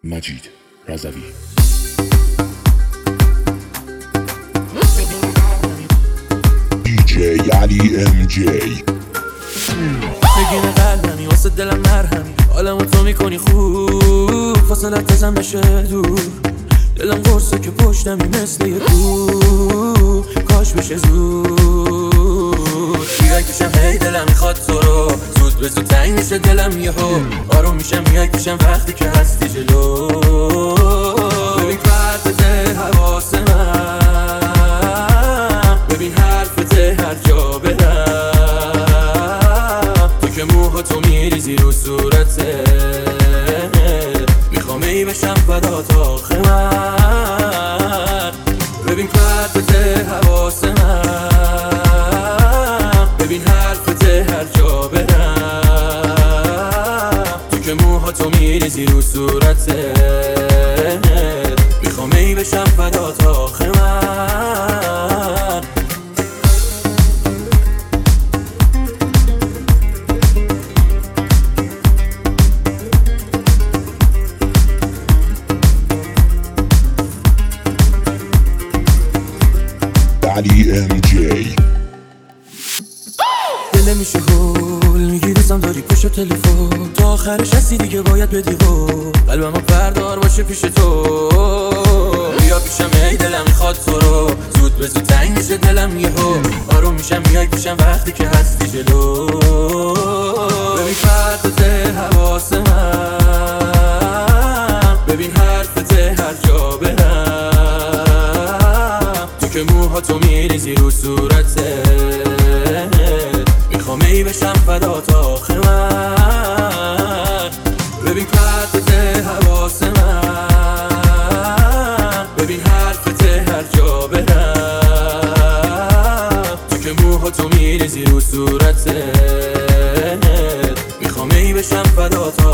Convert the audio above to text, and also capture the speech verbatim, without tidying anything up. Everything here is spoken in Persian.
مجید رضوی. دی جی علی ام جی. نگین قلبمی واسه دلم مرهمی، حالمو تو میکنی خوب، فاصلت ازم بشه دور، دلم قرصه که پشتمی مثل یه کوه، کاش بشه زود بیای پیشم، هی دلم میخواد تو رو، زود به زود تنگ میشه دلم یهو، آروم میشم میای پیشم وقتی که هستی جلو. ببین پرده حواس من، ببین حرفته هر جا برم، تو که موها تو میریزی رو صورته، میخوام ای بشم فدات آخه من. ببین پرده حواس من، ببین حرفته هر جا برم، تو که موها تو میریزی رو صورته، میخوام ای بشم فدات آخه من. علی ام جی. دل میشه هول میگیریزم داری پشت تلفن، تا آخرش هستی دیگه باید بدی قول، قلبم بردار باشه پیش تو، بیا پیشم ای دلم میخواد تو رو، زود به زود تنگ میشه دلم یهو، آروم میشم میای پیشم وقتی که هستی جلو. ببین پرده حواس من، ببین حرفته هر جا برم، تو که موها تو میریزی رو صورته، میخوام ای بشم فدات آخه من. ببین پرده حواس من، ببین حرفته هر جا برم، تو که موها تو میریزی رو صورته، میخوام ای بشم فدات